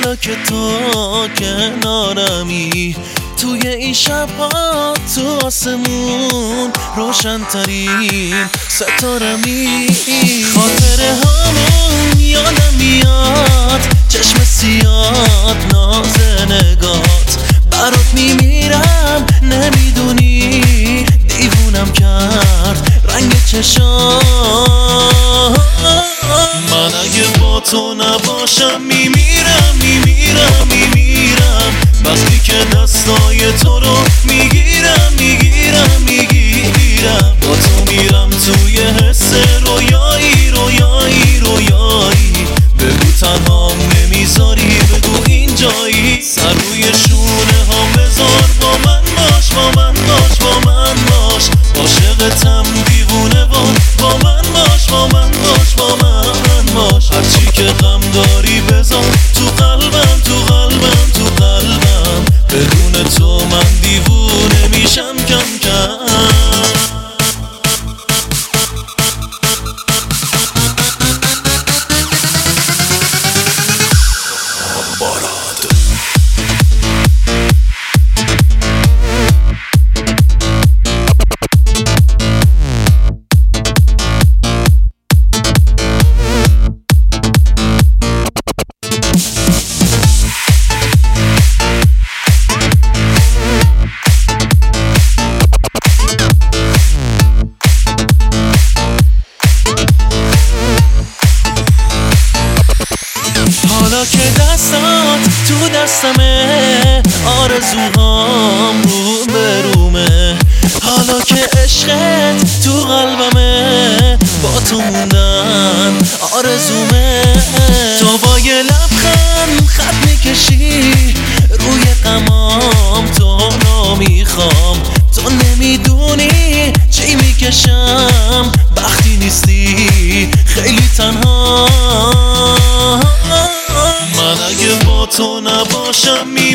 حالا که تو کنارمی، توی این شب‌ها تو آسمون روشن ترین ستارمی. خاطره هامون یادم میاد، چشم سیاد ناز نگات، برات میمیرم نمیدونی دیوونم کرد رنگ چشام. من اگه با تو نباشم میمیرم میمیرم میمیرم، وقتی که دستای تو رو میگیرم میگیرم میگیرم، با تو میرم توی حس رویایی رویایی رویایی. بگو تنهام نمیذاری، بگو اینجایی، سر روی شونه هم بذار، با من باش با من باش با من باش، عاشقتم دیوونه وار، با من باش با من باش با من باش. هرچی که غم داری بذار تو قلبم تو قلبم تو قلبم، بدون تو من دیوونه میشم کم کم. حالا که دستات تو دستمه، آرزوهام رو به رومه، حالا که عشقت تو قلبمه، با تو موندن آرزومه. تو با یه لبخند خط میکشی روی غمام، تو نمیخوام، تو نمیدونی چی میکشم وقتی نیستی خیلی تنها. من اگه با تو نباشم